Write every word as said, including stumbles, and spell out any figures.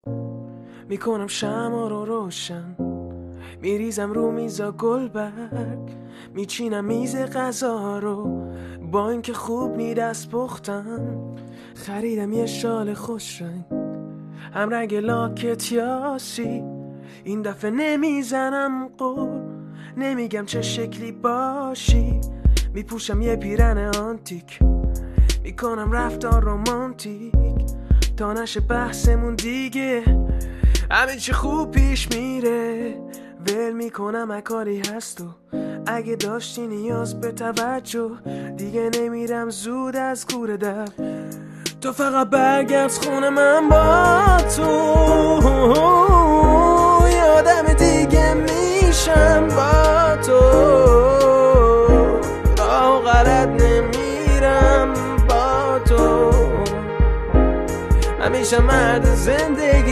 میکنم شمع رو روشن، میریزم رو میزا گلبرگ، میچینم میز غذا رو با اینکه خوب نی دست پختم. خریدم یه شال خوش رنگ هم رنگ لاکت یاسی، این دفعه نمیزنم قول، نمیگم چه شکلی باشی. میپوشم یه پیرن آنتیک، میکنم رفتار رومانتیک تا نشه بحثمون دیگه. همه چی خوب پیش میره، ول میکنم اکاری هست و اگه داشتی نیاز به توجه دیگه نمیرم زود از کوره در. تو فقط برگرد خونه من با تو، یادم دیگه میشم با تو، راه غلط نمیرم با تو، همیشه مرد زندگی